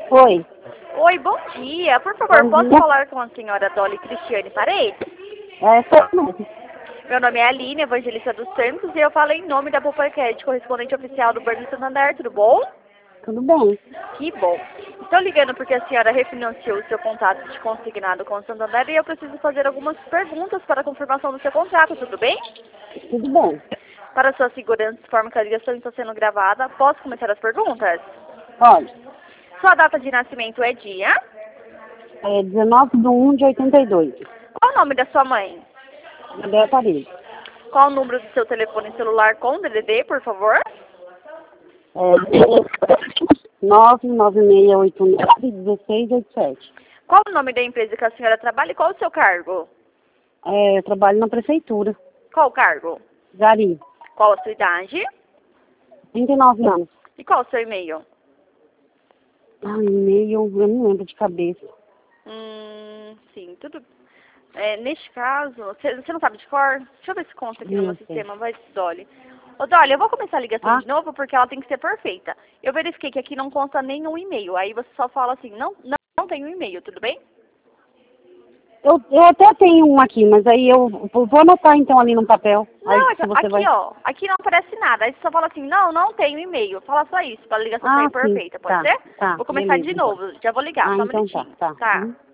Oi. Oi, bom dia. Por favor, Bom posso dia. falar com a senhora Dolly Cristiane Paredes? É, só mesmo. Meu nome é Aline, evangelista dos Santos, e eu falo em nome da Popocred, correspondente oficial do Banco Santander, tudo bom? Tudo bem. Que bom. Estou ligando porque a senhora refinanciou o seu contrato de consignado com o Santander e eu preciso fazer algumas perguntas para a confirmação do seu contrato, tudo bem? Tudo bem. Para sua segurança, de forma que a ligação está sendo gravada, posso começar as perguntas? Pode. Sua data de nascimento é dia? É 19/1/82. Qual o nome da sua mãe? Gabriel Paredes. Qual o número do seu telefone celular com DDD, por favor? É 99689-1687. Qual o nome da empresa que a senhora trabalha e qual o seu cargo? É, eu trabalho na prefeitura. Qual o cargo? Gari. Qual a sua idade? 39 anos. E qual o seu e-mail? E-mail, eu não lembro de cabeça. Sim, tudo. Neste caso, você não sabe de cor? Deixa eu ver se conta aqui no meu Não sei. sistema, vai, Dolly. Ô, Dolly, eu vou começar a ligação Ah? de novo porque ela tem que ser perfeita. Eu verifiquei que aqui não consta nenhum e-mail. Aí você só fala assim, não tem um e-mail, tudo bem? Eu até tenho um aqui, mas aí eu vou anotar então ali no papel. Aí Não, se você aqui, vai... ó, aqui não aparece nada. Aí você só fala assim, não tenho e-mail. Fala só isso, para a ligação sair sim. perfeita, pode Tá, ser? tá. Vou começar Beleza, de então. novo, já vou ligar, só um Então tá, minutinho. tá. Tá. Uhum.